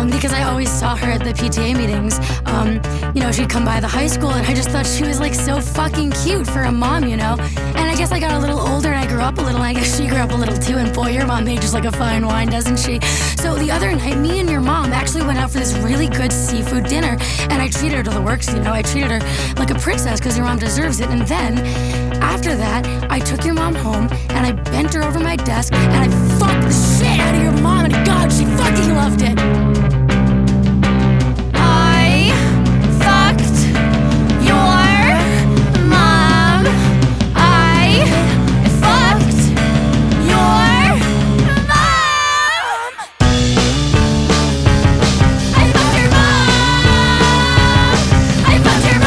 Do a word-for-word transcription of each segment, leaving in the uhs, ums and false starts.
um, because I always saw her at the P T A meetings. Um, you know, she'd come by the high school, and I just thought she was like so fucking cute for a mom, you know? And I guess I got a little older and I grew up a little, and I guess she grew up a little too, and boy, your mom ages like a fine wine, doesn't she? So the other night, me and your mom actually went out for this really good seafood dinner, and I treated her to the works, you know? I treated her like a princess because your mom deserves it. And then, after that, I took your mom home, and I bent her over my desk, and I fucked the shit out of your mom, and God, she fucking loved it. I fucked your mom. I fucked your mom. I fucked your mom. I fucked your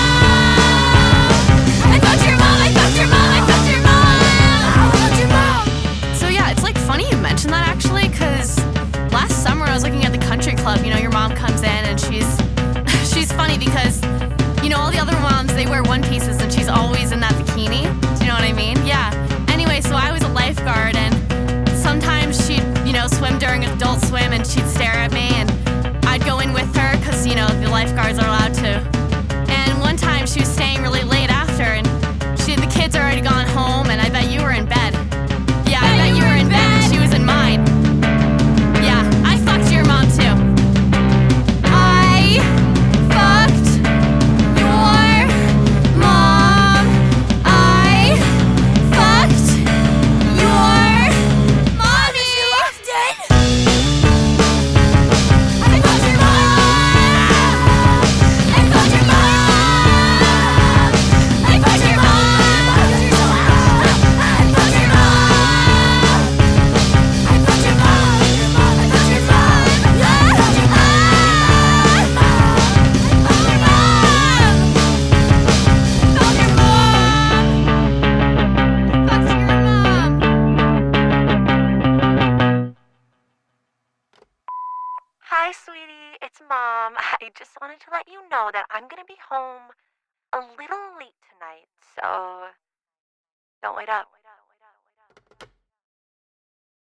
mom. I fucked your mom. I fucked your mom. I fucked your mom. I fucked your mom. So yeah, it's like funny you mentioned that actually, because last summer I was looking at the country club. You know, your mom comes in and she's she's funny because, you know, all the other moms, they wear one pieces and she's always in that bikini. Do you know what I mean? Yeah. Anyway, so I was a lifeguard, and sometimes she'd, you know, swim during adult swim, and she'd stare at me, and I'd go in with her because, you know, the lifeguards are allowed to. And one time she was staying really late after, and she the kids are already gone home, and I bet you were in bed. Yeah, I bet you were in bed and she was in mine. Yeah, I fucked your mom too. I fucked your mom. I fucked your mommy. She loved it. I fucked your mom. I fucked your mom. I fucked your mom. I fucked your mom. I fucked your mom. I fucked your mom. I fucked your mom. I fucked your mom. Hi, sweetie. It's Mom. I just wanted to let you know that I'm gonna be home a little late tonight, so don't wait up.